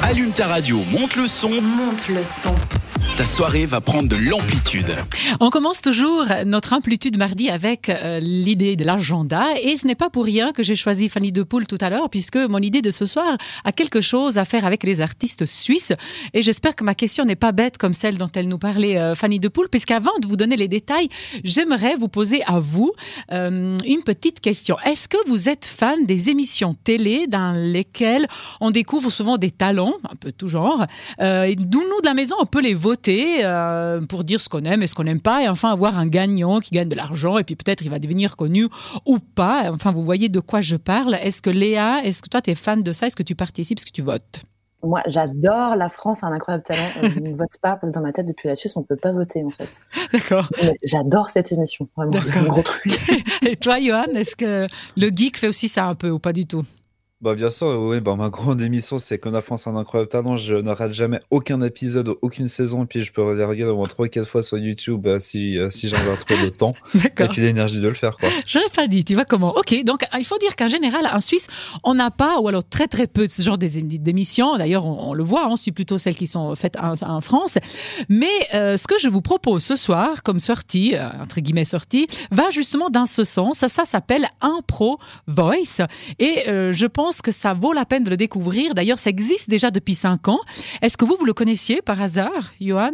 Allume ta radio, monte le son. Monte le son. Ta soirée va prendre de l'amplitude. On commence toujours notre amplitude mardi avec l'idée de l'agenda. Et ce n'est pas pour rien que j'ai choisi Fanny De Poel tout à l'heure, puisque mon idée de ce soir a quelque chose à faire avec les artistes suisses. Et j'espère que ma question n'est pas bête comme celle dont elle nous parlait, Fanny De Poel, puisqu'avant de vous donner les détails, j'aimerais vous poser à vous une petite question. Est-ce que vous êtes fan des émissions télé dans lesquelles on découvre souvent des talents, un peu tout genre, et nous, de la maison, on peut les voter pour dire ce qu'on aime et ce qu'on n'aime pas, et enfin avoir un gagnant qui gagne de l'argent, et puis peut-être il va devenir connu ou pas. Enfin, vous voyez de quoi je parle. Est-ce que Léa, est-ce que toi tu es fan de ça? Est-ce que tu participes? Est-ce que tu votes? Moi, j'adore la France a un incroyable talent. Je ne vote pas parce que dans ma tête, depuis la Suisse, on ne peut pas voter en fait. D'accord. Mais j'adore cette émission. Vraiment, c'est un gros truc. Et toi, Johan, est-ce que le geek fait aussi ça un peu ou pas du tout? Bien sûr, oui, ma grande émission, c'est Comme la France a un incroyable talent. Je ne rate jamais aucun épisode, aucune saison, et puis je peux les regarder au moins 3 ou 4 fois sur YouTube si j'en ai trop de temps. D'accord. Et puis l'énergie de le faire, quoi. J'aurais pas dit, tu vois comment. Ok, donc il faut dire qu'en général, en Suisse, on n'a pas, ou alors très très peu de ce genre d'émissions. D'ailleurs, on le voit, on suit plutôt celles qui sont faites en France. Mais ce que je vous propose ce soir, comme sortie, entre guillemets sortie, va justement dans ce sens. Ça s'appelle Impro Voice. Et je pense que ça vaut la peine de le découvrir. D'ailleurs, ça existe déjà depuis 5 ans. Est-ce que vous le connaissiez par hasard, Johan?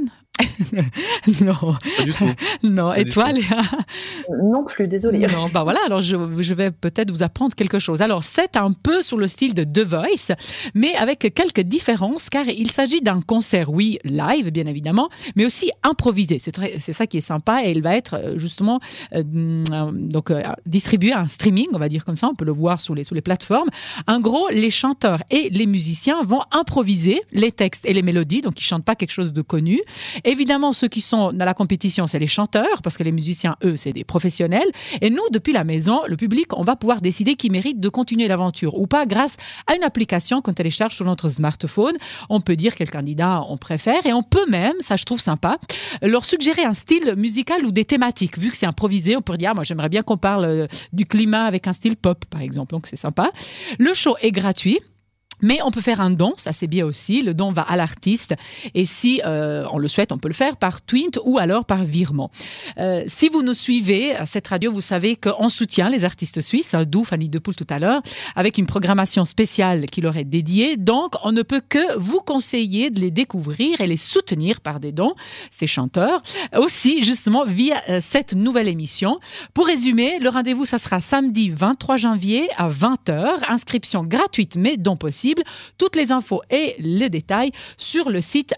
Non. Pas du tout. Non. Pas Et du toi, tout. Léa? Non plus, désolée. Non, voilà, alors je vais peut-être vous apprendre quelque chose. Alors, c'est un peu sur le style de The Voice, mais avec quelques différences, car il s'agit d'un concert, oui, live, bien évidemment, mais aussi improvisé. C'est ça qui est sympa, et il va être justement distribué en streaming, on va dire comme ça, on peut le voir sur les plateformes. En gros, les chanteurs et les musiciens vont improviser les textes et les mélodies, donc ils chantent pas quelque chose de connu. Évidemment, ceux qui sont dans la compétition, c'est les chanteurs, parce que les musiciens, eux, c'est des professionnels. Et nous, depuis la maison, le public, on va pouvoir décider qui mérite de continuer l'aventure ou pas grâce à une application qu'on télécharge sur notre smartphone. On peut dire quel candidat on préfère, et on peut même, ça je trouve sympa, leur suggérer un style musical ou des thématiques. Vu que c'est improvisé, on peut dire, moi j'aimerais bien qu'on parle du climat avec un style pop, par exemple. Donc c'est sympa. Le show est gratuit. Mais on peut faire un don, ça c'est bien aussi. Le don va à l'artiste. Et si on le souhaite, on peut le faire par Twint ou alors par virement. Si vous nous suivez à cette radio, vous savez qu'on soutient les artistes suisses, d'où Fanny De Poel tout à l'heure, avec une programmation spéciale qui leur est dédiée. Donc, on ne peut que vous conseiller de les découvrir et les soutenir par des dons, ces chanteurs. Aussi, justement, via cette nouvelle émission. Pour résumer, le rendez-vous, ça sera samedi 23 janvier à 20h. Inscription gratuite, mais don possible. Toutes les infos et les détails sur le site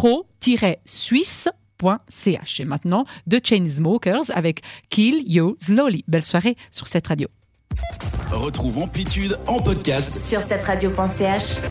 impro-suisse.ch. Et maintenant, The Chainsmokers avec Kill You Slowly. Belle soirée sur cette radio. Retrouve Amplitude en podcast Sur cette radio.ch.